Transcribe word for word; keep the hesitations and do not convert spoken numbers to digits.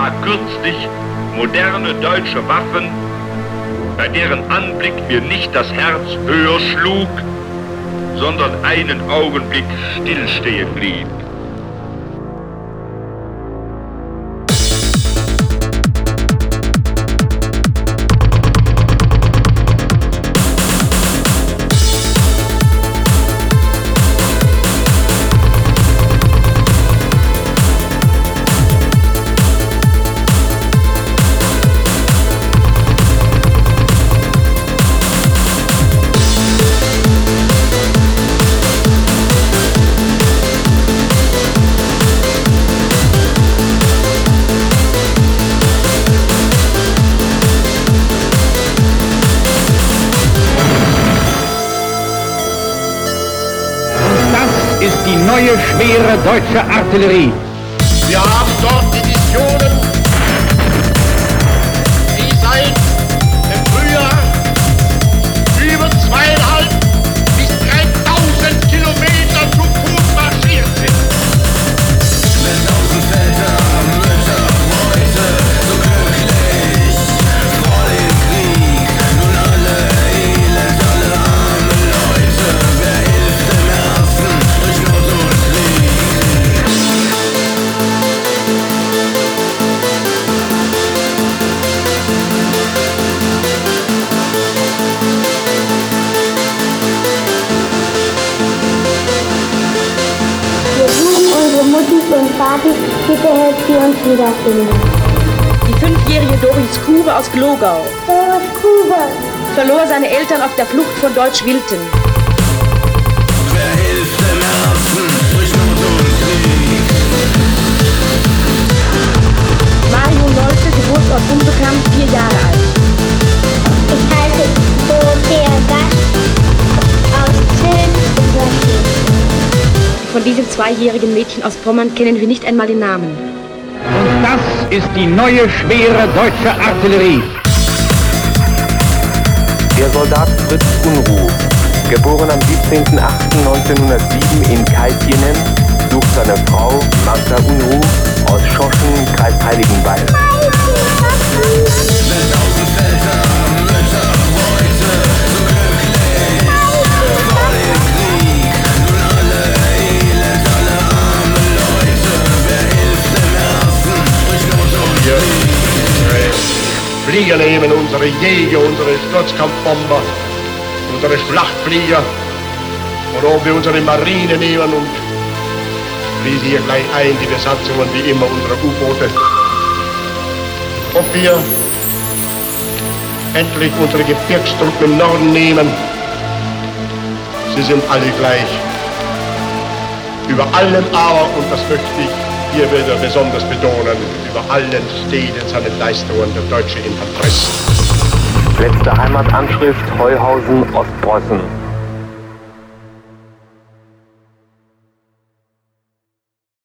sah kürzlich moderne deutsche Waffen, bei deren Anblick mir nicht das Herz höher schlug, sondern einen Augenblick stillstehen blieb. Die neue, schwere deutsche Artillerie. Wir haben dort Divisionen, die seit dem Frühjahr über zweieinhalb bis dreitausend Kilometer zu Fuß marschiert sind. Wenn tausend Väter, Mütter heute so glücklich vor dem Krieg, nun alle elend, alle arme Leute, wer hilft im Herzen durch Not und Krieg? Wir suchen unsere Muttis und Vatis, bitte helft sie uns wiederfinden. Die fünfjährige Doris Kure aus Glogau Doris Kure verlor seine Eltern auf der Flucht von Deutsch-Wilten. Wer hilft im Herzen durch Not und Krieg? Mario Nolte, Geburtsort unbekannt, vier Jahre alt. Ich heiße Dorothea Gasch aus Zülz. Von diesem zweijährigen Mädchen aus Pommern kennen wir nicht einmal den Namen. Und das ist die neue, schwere deutsche Artillerie. Der Soldat Fritz Unruh, geboren am siebzehnten achten neunzehnhundertsieben in Kaitjenen, sucht seine Frau Magda Unruh aus Schoschen, Kreis Heiligenbeil. Wenn tausend Väter, Mütter heute so glücklich vor dem Krieg, nun alle elend, alle arme Leute, wer hilft im Herzen durch Not und Wir Krieg? unsere Flieger nehmen, unsere Jäger, unsere Sturzkampfbomber, unsere Schlachtflieger, oder ob wir unsere Marine nehmen und schließen hier gleich ein die Besatzungen wie immer unserer U-Boote. Ob wir endlich unsere Gebirgstruppen im Norden nehmen, sie sind alle gleich. Über allem aber, und das möchte ich hier wieder besonders betonen, über allen steht in seinen Leistungen der deutsche Infanterist. Letzte Heimatanschrift Heuhausen, Ostpreußen.